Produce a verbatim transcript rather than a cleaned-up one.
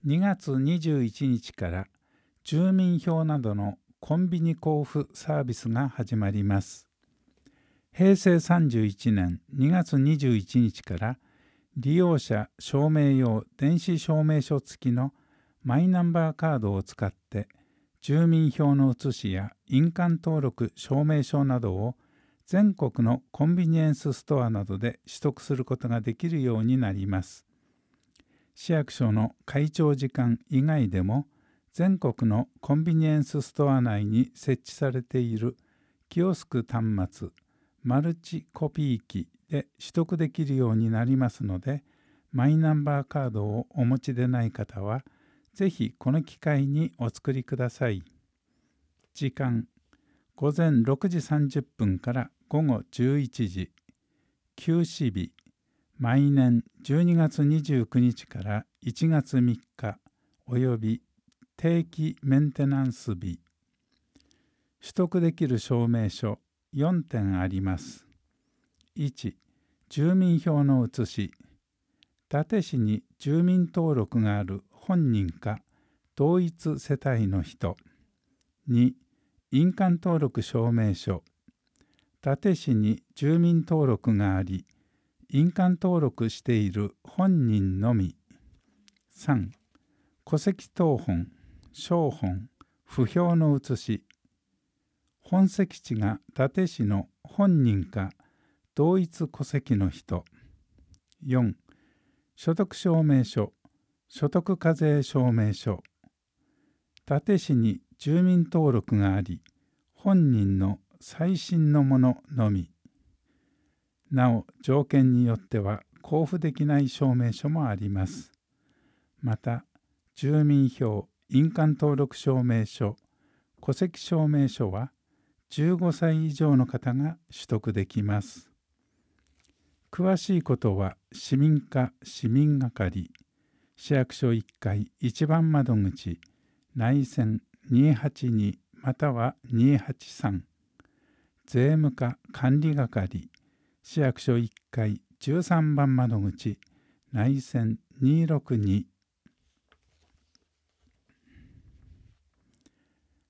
にがつにじゅういちにちから住民票などのコンビニ交付サービスが始まります。へいせいさんじゅういちねんにがつにじゅういちにちから利用者証明用電子証明書付きのマイナンバーカードを使って住民票の写しや印鑑登録証明書などを全国のコンビニエンスストアなどで取得することができるようになります。市役所の開庁時間以外でも全国のコンビニエンスストア内に設置されているキオスク端末マルチコピー機で取得できるようになりますので、マイナンバーカードをお持ちでない方はぜひこの機会にお作りください。時間ごぜんろくじさんじゅっぷんからごごじゅういちじ、休止日毎年じゅうにがつにじゅうくにちからいちがつみっかおよび定期メンテナンス日。取得できる証明書よんてんあります。いち. 住民票の写し。伊達市に住民登録がある本人か同一世帯の人。に. 印鑑登録証明書。伊達市に住民登録があり印鑑登録している本人のみ。さん. 戸籍謄本、照本、不評の写し。本籍地が伊達市の本人か同一戸籍の人。よん. 所得証明書、所得課税証明書。伊達市に住民登録があり本人の最新のもののみ。なお、条件によっては交付できない証明書もあります。また、住民票、印鑑登録証明書、戸籍証明書はじゅうごさい以上の方が取得できます。詳しいことは市民課市民係、市役所いっかい一番窓口、内線にーはちにまたはにーはちさん、税務課管理係、市役所いっかいじゅうさんばん窓口、内線にーろくに